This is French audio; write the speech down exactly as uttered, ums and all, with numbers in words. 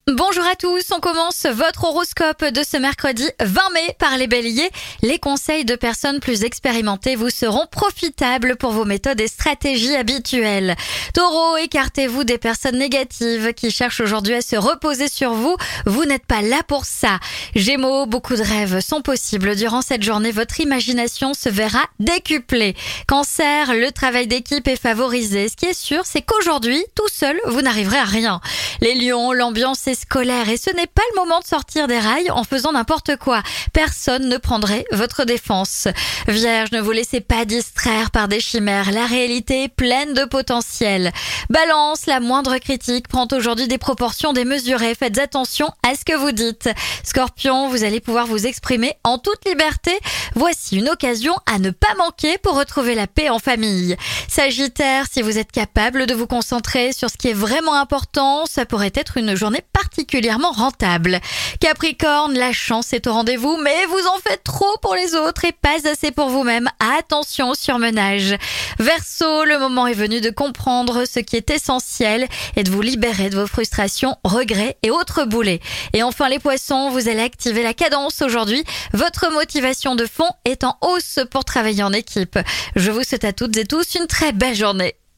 Bonjour à tous, on commence votre horoscope de ce mercredi vingt mai par les béliers. Les conseils de personnes plus expérimentées vous seront profitables pour vos méthodes et stratégies habituelles. Taureau, écartez-vous des personnes négatives qui cherchent aujourd'hui à se reposer sur vous. Vous n'êtes pas là pour ça. Gémeaux, beaucoup de rêves sont possibles. Durant cette journée, votre imagination se verra décuplée. Cancer, le travail d'équipe est favorisé. Ce qui est sûr, c'est qu'aujourd'hui, tout seul, vous n'arriverez à rien. Les lions, l'ambiance est scolaire et ce n'est pas le moment de sortir des rails en faisant n'importe quoi. Personne ne prendrait votre défense. Vierge, ne vous laissez pas distraire par des chimères. La réalité est pleine de potentiel. Balance, la moindre critique prend aujourd'hui des proportions démesurées. Faites attention à ce que vous dites. Scorpion, vous allez pouvoir vous exprimer en toute liberté. Voici une occasion à ne pas manquer pour retrouver la paix en famille. Sagittaire, si vous êtes capable de vous concentrer sur ce qui est vraiment important, ça pourrait être une journée particulièrement rentable. Capricorne, la chance est au rendez-vous, mais vous en faites trop pour les autres et pas assez pour vous-même. Attention au surmenage. Verseau, le moment est venu de comprendre ce qui est essentiel et de vous libérer de vos frustrations, regrets et autres boulets. Et enfin les poissons, vous allez activer la cadence aujourd'hui. Votre motivation de fond est en hausse pour travailler en équipe. Je vous souhaite à toutes et tous une très belle journée.